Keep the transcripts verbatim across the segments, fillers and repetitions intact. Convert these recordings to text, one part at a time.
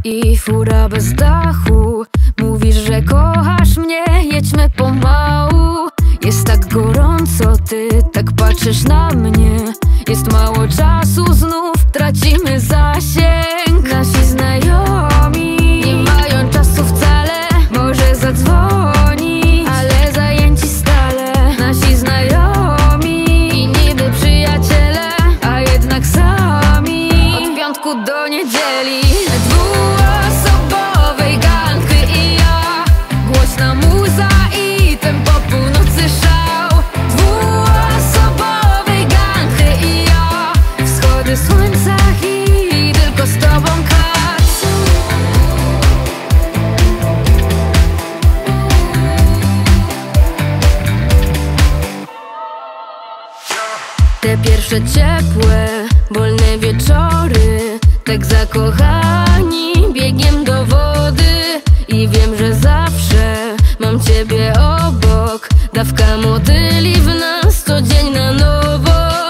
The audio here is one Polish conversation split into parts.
i fura bez dachu. Mówisz, że kochasz mnie, jedźmy pomału. Jest tak gorąco, ty tak patrzysz na mnie. Jest mało czasu, znów tracimy zasięg. Nasi znajomi nie mają czasu wcale. Może zadzwoni, ale zajęci stale. Nasi znajomi i niby przyjaciele, a jednak sami. Od piątku do niedzieli dwuosobowej gang, ty i ja. Głośna muza i tempo północy szał. Dwuosobowej gang, ty i ja. Wschody słońca i tylko z tobą kac. Te pierwsze ciepłe, wolne wieczory, tak zakochani biegiem do wody. I wiem, że zawsze mam ciebie obok. Dawka motyli w nas co dzień na nowo.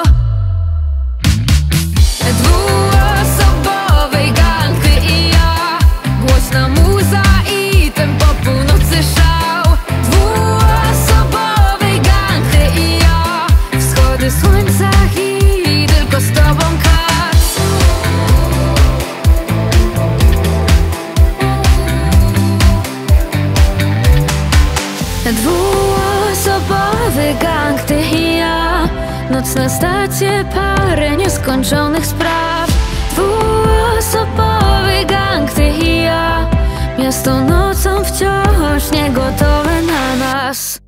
Dwuosobowej gang, ty i ja. Głośna muza i tempo północy szał. Dwuosobowej gang, ty i ja. Wschody słońca i tylko z tobą kac. Dwuosobowy gang, ty i ja. Nocne stacje, parę nieskończonych spraw. Dwuosobowy gang, ty i ja. Miasto nocą wciąż nie gotowe na nas.